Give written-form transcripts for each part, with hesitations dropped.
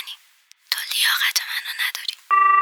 کنی. تو لیاقت منو نداری.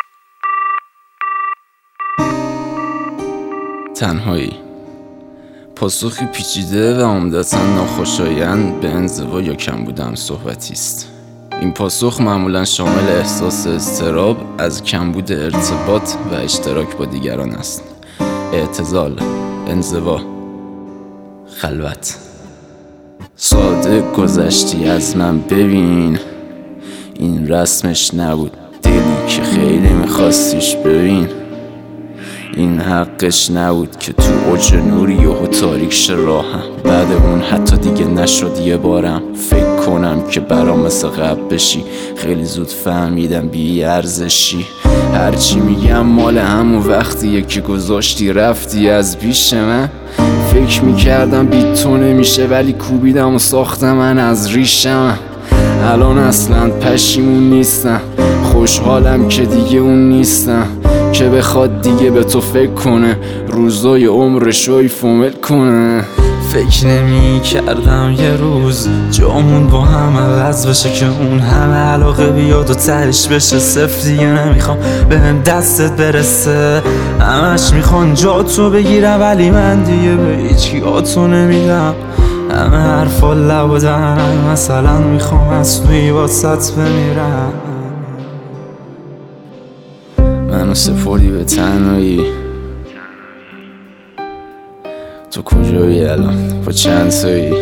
تنهایی پاسخی پیچیده و عمدتاً ناخوشایند به انزوا یا کمبود صحبتی است. این پاسخ معمولاً شامل احساس اضطراب از کمبود ارتباط و اشتراک با دیگران است. اعتزال، انزوا، خلوت. ساده گذشتی از من، ببین این رسمش نبود، دلی که خیلی میخواستیش، ببین این حقش نبود که تو اوج نوری یهو تاریک شه راهم. بعد اون حتی دیگه نشد یه بارم فکر کنم که برام مثل قبل بشی. خیلی زود فهمیدم بی ارزشی. هرچی میگم مال همون وقتیه که گذاشتی رفتی از پیش من. فکر میکردم بی تو نمیشه ولی کوبیدم و ساختم من از ریشم. الان اصلا پشیمون نیستم، خوشحالم که دیگه اون نیستم که بخواد دیگه به تو فکر کنه، روزای عمرشو ایفومل کنه. فکر نمی کردم یه روز جامون با هم عوض بشه که اون همه علاقه بیاد و تهش بشه صفر. دیگه نمیخوام بهم دستت برسه، همش میخوان جا تو بگیرم ولی من دیگه به هیچی آتو نمیدم. همه حرفا لب و دهنم، مثلا میخوام از توی واسط بمیرم. منو سپردی به تنهایی، تو کجایی الان؟ با چند تایی؟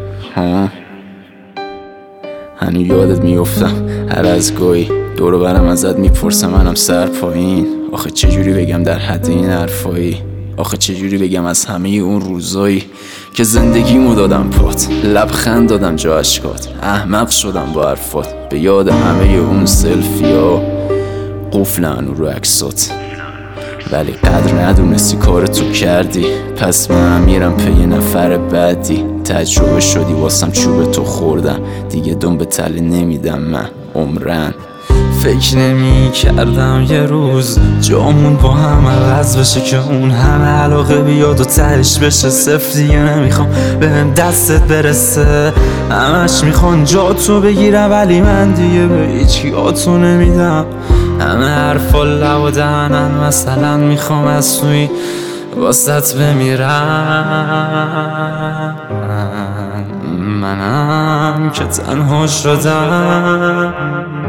هنو یادت میفتم هر از گاهی دورو برم ازت میپرسم، منم سر پایین. آخه چجوری بگم در حد این حرفایی؟ آخه چجوری بگم از همه اون روزایی که زندگیمو دادم پات، لبخند دادم جا اشکات، احمق شدم با حرفات، به یاد همه اون سلفیا قفلن رو عکسات. ولی قدر ندونستی کار تو کردی، پس من میرم پی یه نفر بعدی. تجربه شدی واسم چوب تو خوردم، دیگه دم به تله نمیدم من عمرن. فکر نمی کردم یه روز جامون با هم عوض بشه که اون همه علاقه بیاد و تهش بشه صفر. دیگه نمیخوام بهم دستت برسه، همش میخوان جا تو بگیرم ولی من دیگه به هیچی آتو نمیدم. همه حرفا لب و دهنن، مثلا میخوام از توی واسط بمیرم. منم که تنها شدم.